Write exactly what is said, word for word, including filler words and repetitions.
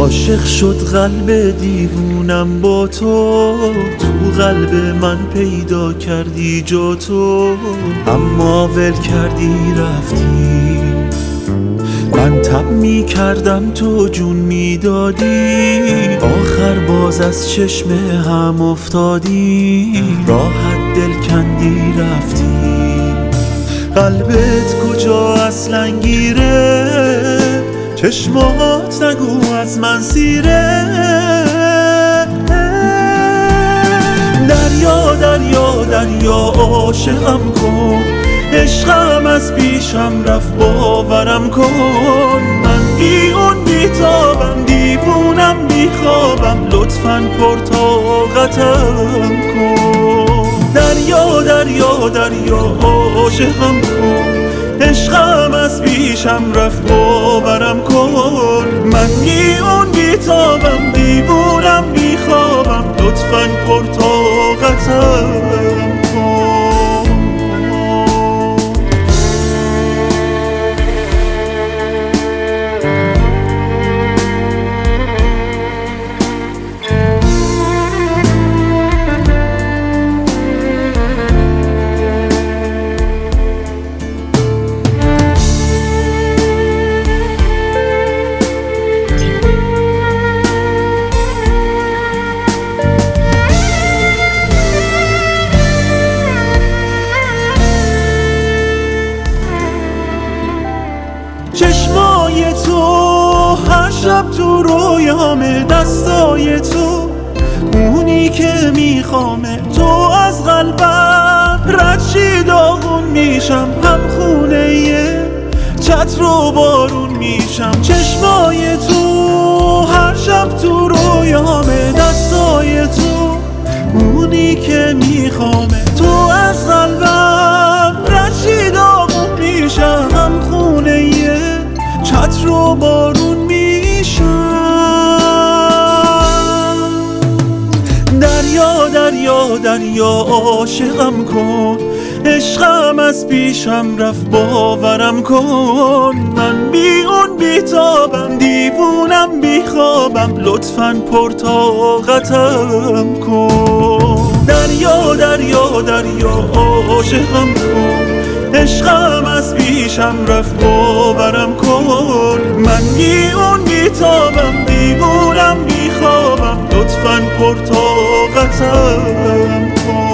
عاشق شد قلب دیوونم با تو، تو قلب من پیدا کردی جا تو، اما ول کردی رفتی. من تب می کردم تو جون می دادی، آخر باز از چشم هم افتادی، راحت دل کندی رفتی. قلبت کجا اصلا گیره، چشمات نگو از من سیره. دریا دریا دریا عاشقم کن، عشقم از پیشم رفت باورم کن. من بی اون بی تابم، دیوونم بی خوابم، لطفاً پرطاقتم کن. دریا دریا دریا عاشقم کن، عشقم از پیشم رفت باورم کن. من بی اون بی تابم، دیوونم بی خوابم، لطفاً پرطاقتم کن. چشمای تو هر شب تو رویامه، دستای تو اونی که میخوامه. تو از قلبم رد شی داغون میشم، هم خونه یه چتر و بارون میشم. چشمای تو هر شب تو رویامه، دستای تو اونی که میخوامه. تو از قلبم رد شی داغون میشم، هم خونه یه چتر و بارون میشم. دریا دریا دریا عاشقم کن، عشقم از پیشم رفت باورم کن. من بی اون بی تابم، دیوونم بی خوابم، لطفاً پرطاقتم کن. دریا دریا دریا عاشقم کن، عشقم از پیشم رفت باورم کن. من بی اون بی تابم، دیوونم بی خوابم، لطفاً پرطاقتم کن.